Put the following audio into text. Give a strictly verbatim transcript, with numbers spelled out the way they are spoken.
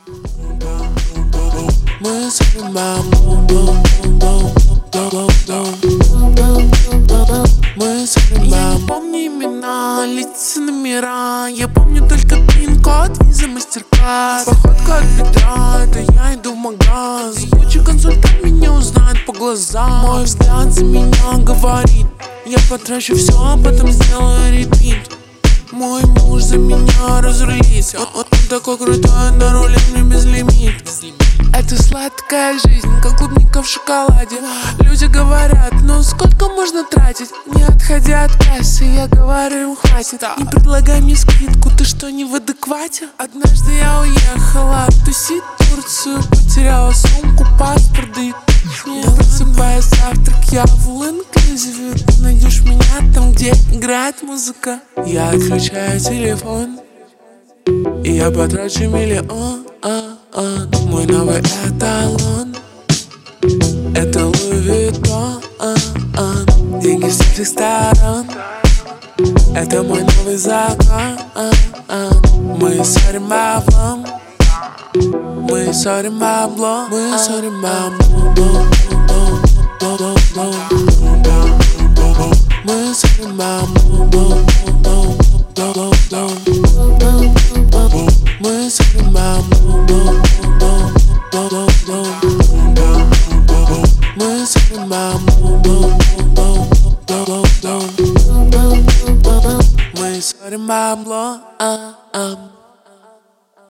Мы ссорим бабло. Мы ссорим бабло. Я не помню имена, лица, номера. Я помню только пин-код, виза, мастер-класс. Походка от бедра, это я иду в магаз. Лучший консультант меня узнает по глазам. Мой взгляд за меня говорит: я потрачу все, а потом сделаю репит. Мой муж за меня разрулится. Он, он такой крутой, на руле мне безлимит. Это сладкая жизнь, как клубника в шоколаде. Люди говорят: ну сколько можно тратить? Не отходя от кассы, я говорю им: хватит. Не предлагай мне скидку, ты что, не в адеквате? Однажды я уехала тусить в Турцию, потеряла сумку, паспорт, да и не просыпая завтрак, я в all-inclusive. Ты найдешь меня там, где играет музыка. Я отключаю телефон, и я потрачу миллион. Мой новый эталон — это Луи Виттон. Деньги с всех сторон — это мой новый закон. Мы ссорим баблом. Мы ссорим бабло. Мы ссорим бабло. Мы ссорим бабло. Мы ссорим бабло. Мы ссорим бабло. Мы ссорим бабло.